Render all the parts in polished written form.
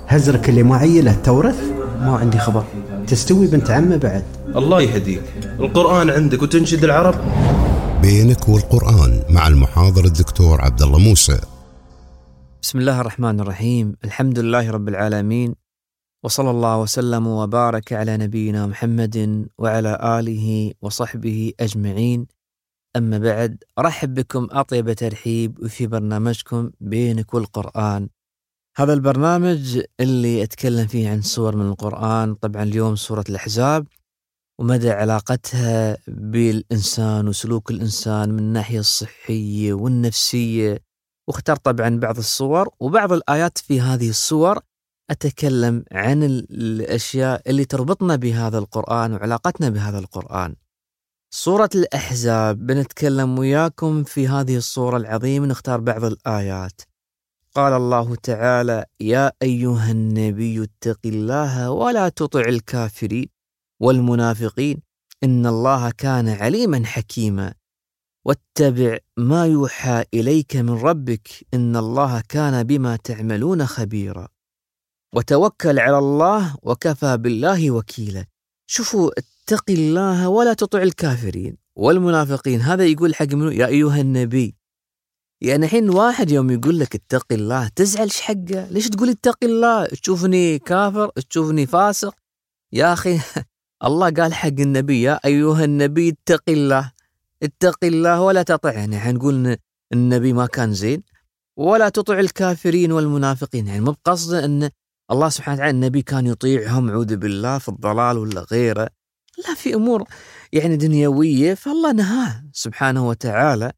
هزرك اللي معي له تورث؟ ما عندي خبر. تستوي بنت عمه بعد؟ الله يهديك، القرآن عندك وتنشد العرب. بينك والقرآن مع المحاضر الدكتور عبد الله موسى. بسم الله الرحمن الرحيم. الحمد لله رب العالمين، وصلى الله وسلم وبارك على نبينا محمد وعلى آله وصحبه أجمعين. أما بعد، أرحب بكم أطيب ترحيب في برنامجكم بينك والقرآن. هذا البرنامج اللي أتكلم فيه عن سور من القرآن. طبعا اليوم سورة الأحزاب ومدى علاقتها بالإنسان وسلوك الإنسان من الناحية الصحية والنفسية، واختار طبعا بعض الصور وبعض الآيات في هذه الصور أتكلم عن الأشياء اللي تربطنا بهذا القرآن وعلاقتنا بهذا القرآن. سورة الأحزاب بنتكلم وياكم في هذه الصورة العظيمة، نختار بعض الآيات. قال الله تعالى: يا أيها النبي اتق الله ولا تطع الكافرين والمنافقين إن الله كان عليما حكيما واتبع ما يوحى إليك من ربك إن الله كان بما تعملون خبيرا وتوكل على الله وكفى بالله وكيلا. شوفوا، اتق الله ولا تطع الكافرين والمنافقين، هذا يقول حق منه يا أيها النبي. يعني حين واحد يوم يقول لك اتق الله تزعلش حقه؟ ليش تقول اتق الله؟ تشوفني كافر؟ تشوفني فاسق؟ يا أخي الله قال حق النبي يا أيها النبي اتق الله، اتق الله ولا تطع. يعني حنقول النبي ما كان زين؟ ولا تطع الكافرين والمنافقين، يعني مو بقصد أن الله سبحانه وتعالى النبي كان يطيعهم عوذ بالله في الضلال ولا غيره، لا، في أمور يعني دنيوية فالله نهاه سبحانه وتعالى.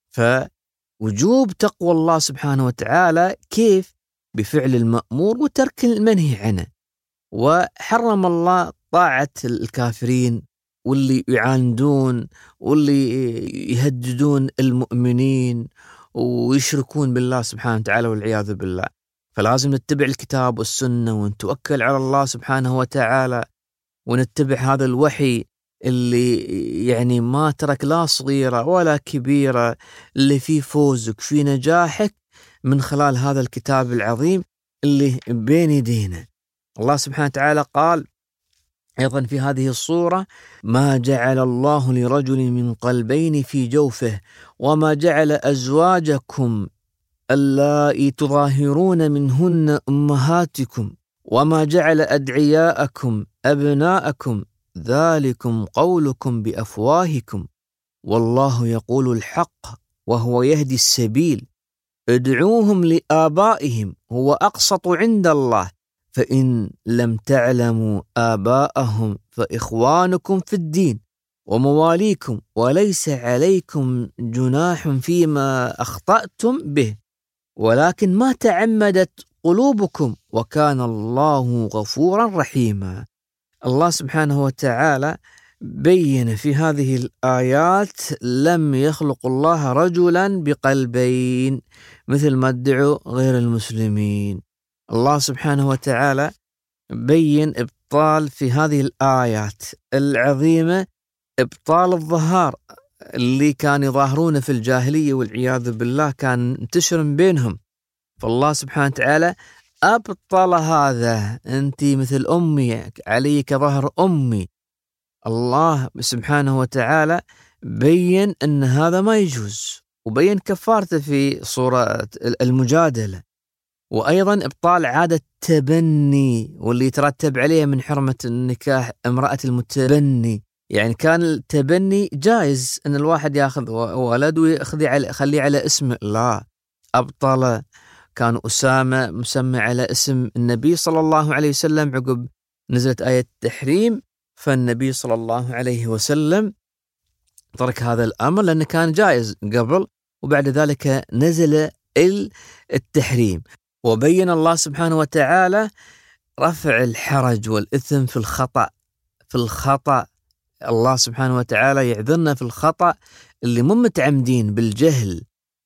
فوجوب تقوى الله سبحانه وتعالى كيف؟ بفعل المأمور وترك المنهي عنه. وحرم الله طاعة الكافرين واللي يعاندون واللي يهددون المؤمنين ويشركون بالله سبحانه وتعالى والعياذ بالله. فلازم نتبع الكتاب والسنة ونتوكل على الله سبحانه وتعالى ونتبع هذا الوحي اللي يعني ما ترك لا صغيرة ولا كبيرة، اللي فيه فوزك في نجاحك من خلال هذا الكتاب العظيم اللي بين يدينا. الله سبحانه وتعالى قال أيضا في هذه الصورة: ما جعل الله لرجل من قلبين في جوفه وما جعل أزواجكم اللائي تظاهرون منهن أمهاتكم وما جعل أدعياءكم أبناءكم ذلكم قولكم بأفواهكم والله يقول الحق وهو يهدي السبيل ادعوهم لآبائهم هو أقسط عند الله فإن لم تعلموا آباءهم فإخوانكم في الدين ومواليكم وليس عليكم جناح فيما أخطأتم به ولكن ما تعمدت قلوبكم وكان الله غفورا رحيما. الله سبحانه وتعالى بين في هذه الآيات لم يخلق الله رجلا بقلبين مثل ما ادعوا غير المسلمين. الله سبحانه وتعالى بين إبطال في هذه الآيات العظيمة، إبطال الظهار اللي كان يظاهرون في الجاهلية والعياذ بالله، كان انتشر بينهم. فالله سبحانه وتعالى أبطل هذا. أنت مثل أمي علي كظهر أمي. الله سبحانه وتعالى بين أن هذا ما يجوز وبين كفارته في سورة المجادلة. وأيضا إبطال عادة التبني واللي يترتب عليه من حرمة النكاح امرأة المتبني. يعني كان التبني جائز أن الواحد يأخذ ولد ويخليه على اسم، لا، أبطل. كان أسامة مسمى على اسم النبي صلى الله عليه وسلم عقب نزلت آية التحريم، فالنبي صلى الله عليه وسلم ترك هذا الأمر لأنه كان جائز قبل، وبعد ذلك نزل التحريم. وبين الله سبحانه وتعالى رفع الحرج والإثم في الخطأ. الله سبحانه وتعالى يعذرنا في الخطأ اللي مو متعمدين بالجهل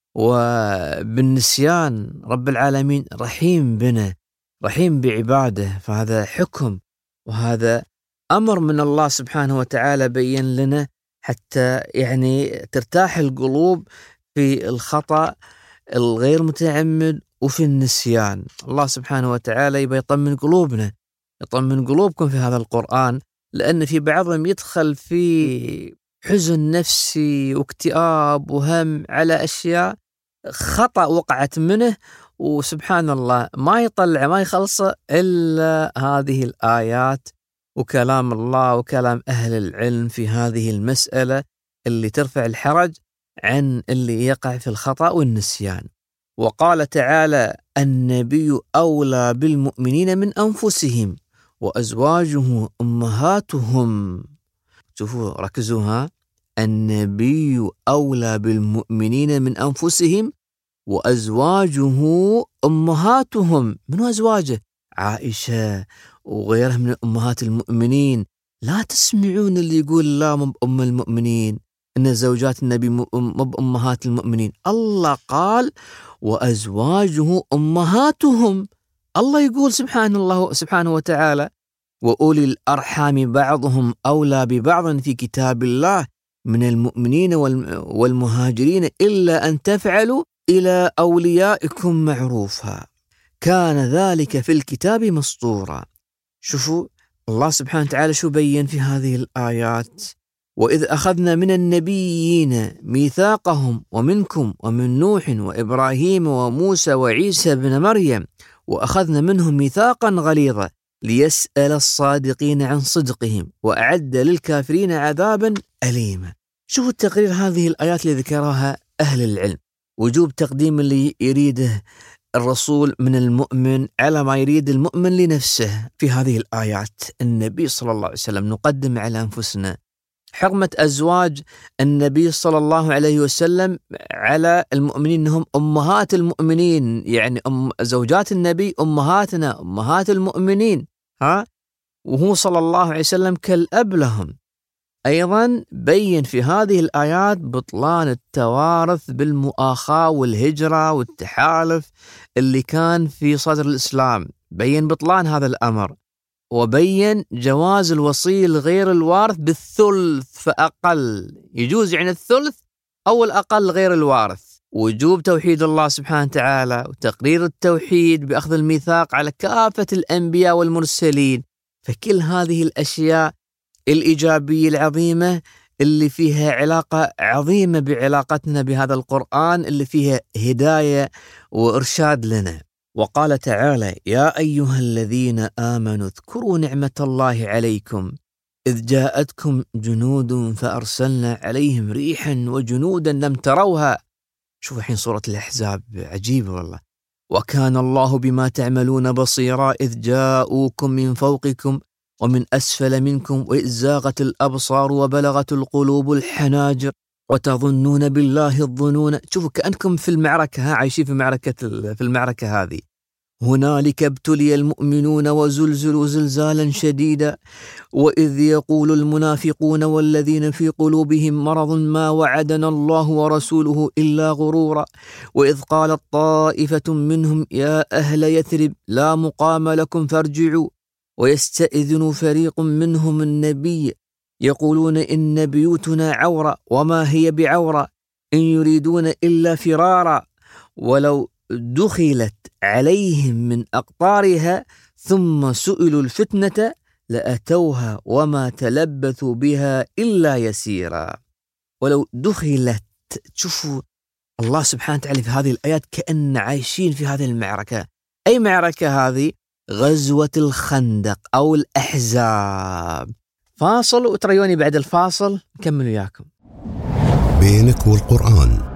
وبالنسيان. رب العالمين رحيم بنا، رحيم بعباده، فهذا حكم وهذا أمر من الله سبحانه وتعالى بين لنا حتى يعني ترتاح القلوب في الخطأ الغير متعمد وفي النسيان. الله سبحانه وتعالى يبي يطمن قلوبنا، يطمن قلوبكم في هذا القرآن، لأن في بعضهم يدخل في حزن نفسي واكتئاب وهم على أشياء خطأ وقعت منه، وسبحان الله ما يطلع ما يخلص إلا هذه الآيات وكلام الله وكلام أهل العلم في هذه المسألة اللي ترفع الحرج عن اللي يقع في الخطأ والنسيان. وقال تعالى: النبي أولى بالمؤمنين من أنفسهم وأزواجه أمهاتهم. شوفوا ركزوها، النبي أولى بالمؤمنين من أنفسهم وأزواجه أمهاتهم. من أزواجه؟ عائشة وغيرها من أمهات المؤمنين. لا تسمعون اللي يقول لا مو بأم المؤمنين، إن زوجات النبي مو بأمهات المؤمنين. الله قال وأزواجه أمهاتهم. الله يقول سبحانه وتعالى: وأولي الأرحام بعضهم أولى ببعض في كتاب الله من المؤمنين والمهاجرين إلا أن تفعلوا إلى أوليائكم معروفا كان ذلك في الكتاب مسطورا. شوفوا الله سبحانه وتعالى شو بين في هذه الآيات: وإذ أخذنا من النبيين ميثاقهم ومنكم ومن نوح وإبراهيم وموسى وعيسى بن مريم وأخذنا منهم ميثاقا غليظا ليسأل الصادقين عن صدقهم وأعد للكافرين عذابا أليما. شوفوا التقرير هذه الآيات اللي ذكرها أهل العلم، وجوب تقديم اللي يريده الرسول من المؤمن على ما يريد المؤمن لنفسه. في هذه الآيات النبي صلى الله عليه وسلم نقدم على أنفسنا، حرمة أزواج النبي صلى الله عليه وسلم على المؤمنين أنهم أمهات المؤمنين، يعني زوجات النبي أمهاتنا أمهات المؤمنين، وهو صلى الله عليه وسلم كالأب لهم. أيضا بين في هذه الآيات بطلان التوارث بالمؤاخاة والهجرة والتحالف اللي كان في صدر الإسلام، بين بطلان هذا الأمر، وبين جواز الوصي لغير الوارث بالثلث فأقل، يجوز يعني الثلث أو الأقل غير الوارث، وجوب توحيد الله سبحانه وتعالى وتقرير التوحيد بأخذ الميثاق على كافة الأنبياء والمرسلين. فكل هذه الأشياء الإيجابية العظيمة اللي فيها علاقة عظيمة بعلاقتنا بهذا القرآن اللي فيها هداية وإرشاد لنا. وقال تعالى: يا أيها الذين آمنوا اذكروا نعمة الله عليكم إذ جاءتكم جنود فأرسلنا عليهم ريحا وجنودا لم تروها. شوف الحين سورة الأحزاب عجيبة والله. وكان الله بما تعملون بصيرا إذ جاءوكم من فوقكم ومن أسفل منكم وإذ زاغت الأبصار وبلغت القلوب الحناجر وتظنون بالله الظنون. شوفوا كأنكم في المعركة، عايشين في المعركة هذه. هنالك ابتلي المؤمنون وزلزلوا زلزالا شديدا وإذ يقول المنافقون والذين في قلوبهم مرض ما وعدنا الله ورسوله إلا غرورا وإذ قالت طائفة منهم يا أهل يثرب لا مقام لكم فارجعوا ويستأذن فريق منهم النبي يقولون إن بيوتنا عورة وما هي بعورة إن يريدون إلا فرارا ولو دخلت عليهم من أقطارها ثم سئلوا الفتنة لأتوها وما تلبثوا بها إلا يسيرا. ولو دخلت، تشوفوا الله سبحانه وتعالى في هذه الآيات كأن عايشين في هذه المعركة. أي معركة هذه؟ غزوة الخندق أو الأحزاب. فاصل وتريوني بعد الفاصل نكمل وياكم. بينك والقرآن